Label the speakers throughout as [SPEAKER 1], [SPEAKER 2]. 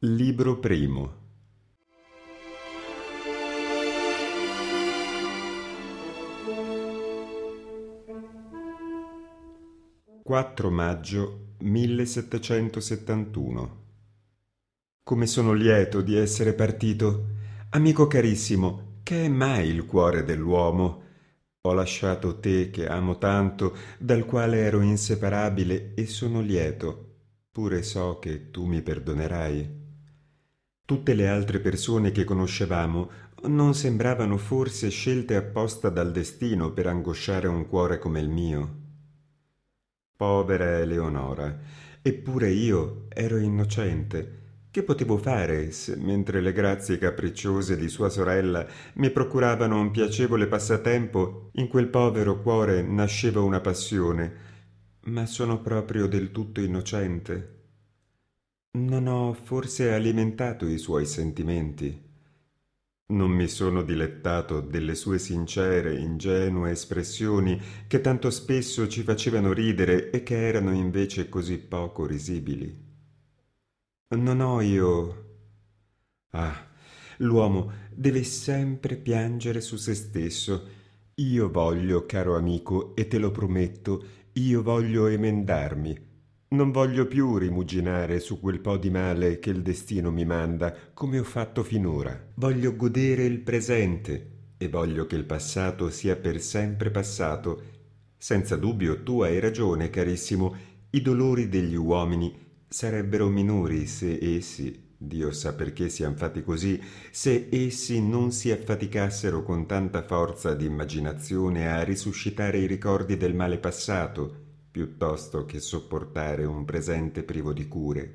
[SPEAKER 1] Libro primo. 4 maggio 1771. Come sono lieto di essere partito. Amico carissimo, che è mai il cuore dell'uomo? Ho lasciato te che amo tanto, dal quale ero inseparabile, e sono lieto, pure so che tu mi perdonerai. Tutte le altre persone che conoscevamo non sembravano forse scelte apposta dal destino per angosciare un cuore come il mio. Povera Eleonora, eppure io ero innocente. Che potevo fare se, mentre le grazie capricciose di sua sorella mi procuravano un piacevole passatempo, in quel povero cuore nasceva una passione? Ma sono proprio del tutto innocente. Non ho forse alimentato i suoi sentimenti. Non mi sono dilettato delle sue sincere, ingenue espressioni che tanto spesso ci facevano ridere e che erano invece così poco risibili. Non ho io... Ah, l'uomo deve sempre piangere su se stesso. Io voglio, caro amico, e te lo prometto, io voglio emendarmi. Non voglio più rimuginare su quel po' di male che il destino mi manda, come ho fatto finora. Voglio godere il presente e voglio che il passato sia per sempre passato. Senza dubbio tu hai ragione, carissimo, i dolori degli uomini sarebbero minori se essi, Dio sa perché sian fatti così, se essi non si affaticassero con tanta forza di immaginazione a risuscitare i ricordi del male passato, piuttosto che sopportare un presente privo di cure.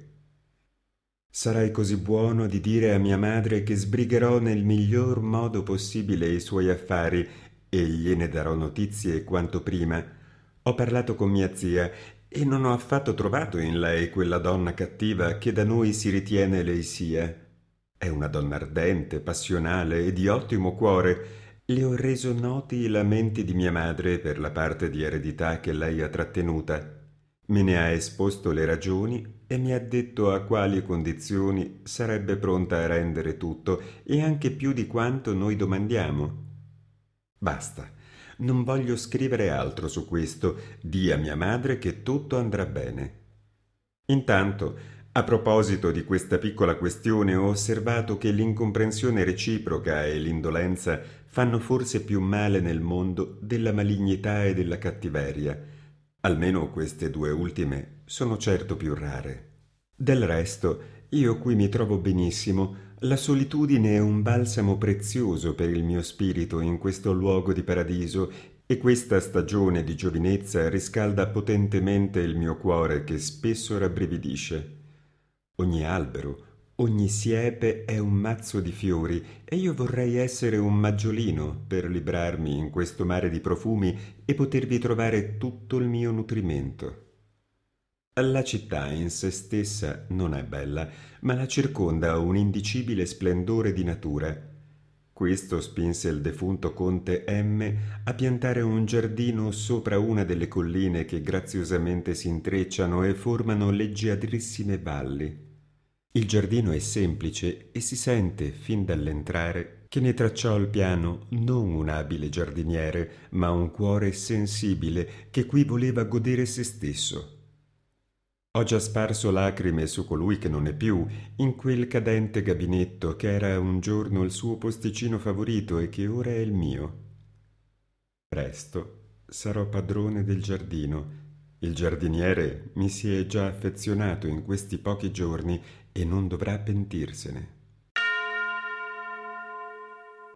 [SPEAKER 1] Sarai così buono di dire a mia madre che sbrigherò nel miglior modo possibile i suoi affari e gliene darò notizie quanto prima. Ho parlato con mia zia e non ho affatto trovato in lei quella donna cattiva che da noi si ritiene lei sia. È una donna ardente, passionale e di ottimo cuore. Le ho reso noti i lamenti di mia madre per la parte di eredità che lei ha trattenuta. Me ne ha esposto le ragioni e mi ha detto a quali condizioni sarebbe pronta a rendere tutto e anche più di quanto noi domandiamo. Basta, non voglio scrivere altro su questo. Di a mia madre che tutto andrà bene. Intanto, a proposito di questa piccola questione, ho osservato che l'incomprensione reciproca e l'indolenza fanno forse più male nel mondo della malignità e della cattiveria. Almeno queste due ultime sono certo più rare. Del resto, io qui mi trovo benissimo. La solitudine è un balsamo prezioso per il mio spirito in questo luogo di paradiso e questa stagione di giovinezza riscalda potentemente il mio cuore che spesso rabbrividisce. Ogni albero, ogni siepe è un mazzo di fiori e io vorrei essere un maggiolino per librarmi in questo mare di profumi e potervi trovare tutto il mio nutrimento. La città in se stessa non è bella, ma la circonda un indicibile splendore di natura. Questo spinse il defunto conte M a piantare un giardino sopra una delle colline che graziosamente si intrecciano e formano leggiadrissime valli. Il giardino è semplice e si sente, fin dall'entrare, che ne tracciò il piano non un abile giardiniere, ma un cuore sensibile che qui voleva godere se stesso. Ho già sparso lacrime su colui che non è più, in quel cadente gabinetto che era un giorno il suo posticino favorito e che ora è il mio. Presto sarò padrone del giardino. Il giardiniere mi si è già affezionato in questi pochi giorni e non dovrà pentirsene.